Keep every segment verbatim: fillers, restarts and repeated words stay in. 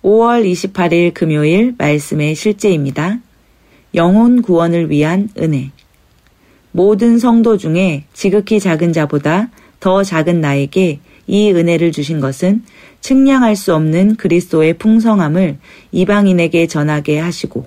오월 이십팔일 금요일 말씀의 실제입니다. 영혼 구원을 위한 은혜. 모든 성도 중에 지극히 작은 자보다 더 작은 나에게 이 은혜를 주신 것은 측량할 수 없는 그리스도의 풍성함을 이방인에게 전하게 하시고,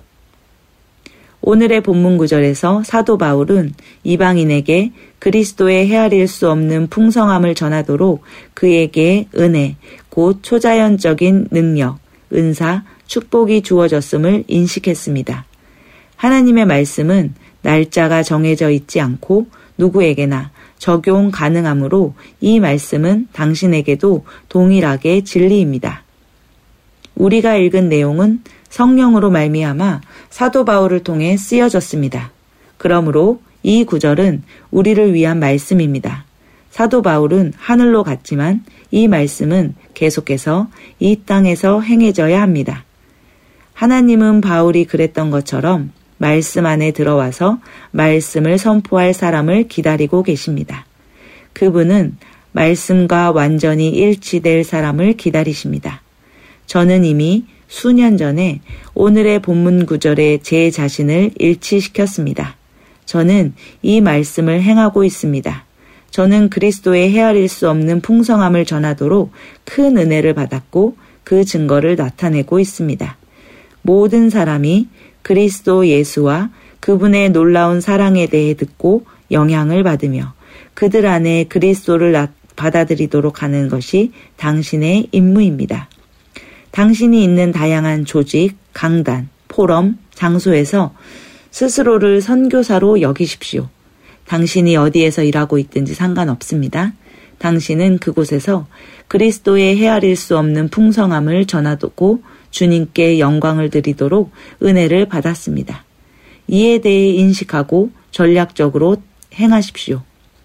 오늘의 본문 구절에서 사도 바울은 이방인에게 그리스도의 헤아릴 수 없는 풍성함을 전하도록 그에게 은혜, 곧 초자연적인 능력, 은사, 축복이 주어졌음을 인식했습니다. 하나님의 말씀은 날짜가 정해져 있지 않고 누구에게나 적용 가능하므로 이 말씀은 당신에게도 동일하게 진리입니다. 우리가 읽은 내용은 성령으로 말미암아 사도 바울을 통해 쓰여졌습니다. 그러므로 이 구절은 우리를 위한 말씀입니다. 사도 바울은 하늘로 갔지만 이 말씀은 계속해서 이 땅에서 행해져야 합니다. 하나님은 바울이 그랬던 것처럼 말씀 안에 들어와서 말씀을 선포할 사람을 기다리고 계십니다. 그분은 말씀과 완전히 일치될 사람을 기다리십니다. 저는 이미 수년 전에 오늘의 본문 구절에 제 자신을 일치시켰습니다. 저는 이 말씀을 행하고 있습니다. 저는 그리스도의 헤아릴 수 없는 풍성함을 전하도록 큰 은혜를 받았고 그 증거를 나타내고 있습니다. 모든 사람이 그리스도 예수와 그분의 놀라운 사랑에 대해 듣고 영향을 받으며 그들 안에 그리스도를 받아들이도록 하는 것이 당신의 임무입니다. 당신이 있는 다양한 조직, 강단, 포럼, 장소에서 스스로를 선교사로 여기십시오. 당신이 어디에서 일하고 있든지 상관없습니다. 당신은 그곳에서 그리스도의 헤아릴 수 없는 풍성함을 전하고 주님께 영광을 드리도록 은혜를 받았습니다. 이에 대해 인식하고 전략적으로 행하십시오.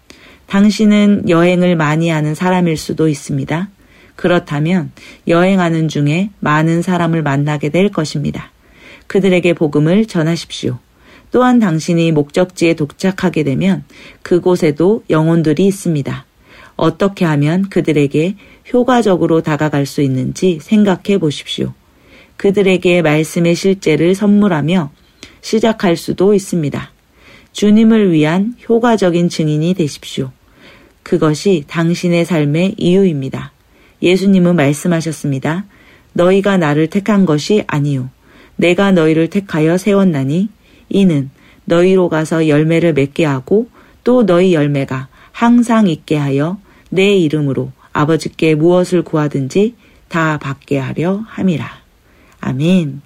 당신은 여행을 많이 하는 사람일 수도 있습니다. 그렇다면 여행하는 중에 많은 사람을 만나게 될 것입니다. 그들에게 복음을 전하십시오. 또한 당신이 목적지에 도착하게 되면 그곳에도 영혼들이 있습니다. 어떻게 하면 그들에게 효과적으로 다가갈 수 있는지 생각해 보십시오. 그들에게 말씀의 실제를 선물하며 시작할 수도 있습니다. 주님을 위한 효과적인 증인이 되십시오. 그것이 당신의 삶의 이유입니다. 예수님은 말씀하셨습니다. 너희가 나를 택한 것이 아니요 내가 너희를 택하여 세웠나니 이는 너희로 가서 열매를 맺게 하고 또 너희 열매가 항상 있게 하여 내 이름으로 아버지께 무엇을 구하든지 다 받게 하려 함이라. 아멘.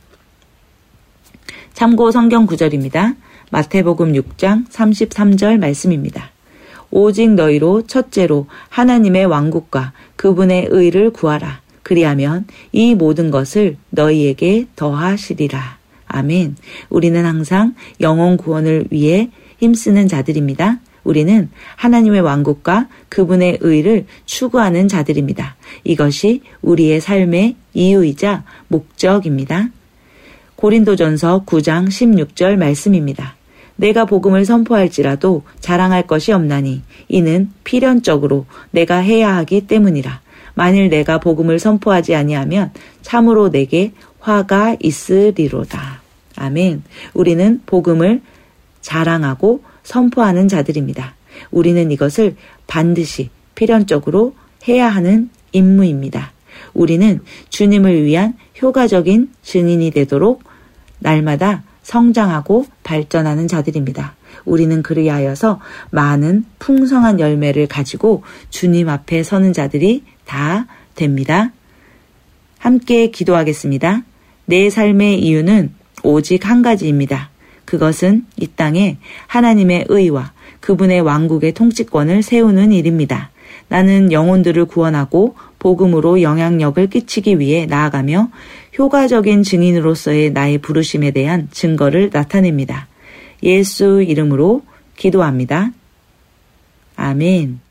참고 성경 구절입니다. 마태복음 육 장 삼십삼 절 말씀입니다. 오직 너희로 첫째로 하나님의 왕국과 그분의 의를 구하라. 그리하면 이 모든 것을 너희에게 더하시리라. 아멘. 우리는 항상 영혼 구원을 위해 힘쓰는 자들입니다. 우리는 하나님의 왕국과 그분의 의를 추구하는 자들입니다. 이것이 우리의 삶의 이유이자 목적입니다. 고린도전서 구 장 십육 절 말씀입니다. 내가 복음을 선포할지라도 자랑할 것이 없나니 이는 필연적으로 내가 해야 하기 때문이라. 만일 내가 복음을 선포하지 아니하면 참으로 내게 화가 있으리로다. 아멘. 우리는 복음을 자랑하고 선포하는 자들입니다. 우리는 이것을 반드시 필연적으로 해야 하는 임무입니다. 우리는 주님을 위한 효과적인 증인이 되도록 날마다 성장하고 발전하는 자들입니다. 우리는 그리하여서 많은 풍성한 열매를 가지고 주님 앞에 서는 자들이 다 됩니다. 함께 기도하겠습니다. 내 삶의 이유는 오직 한 가지입니다. 그것은 이 땅에 하나님의 의와 그분의 왕국의 통치권을 세우는 일입니다. 나는 영혼들을 구원하고 복음으로 영향력을 끼치기 위해 나아가며 효과적인 증인으로서의 나의 부르심에 대한 증거를 나타냅니다. 예수 이름으로 기도합니다. 아멘.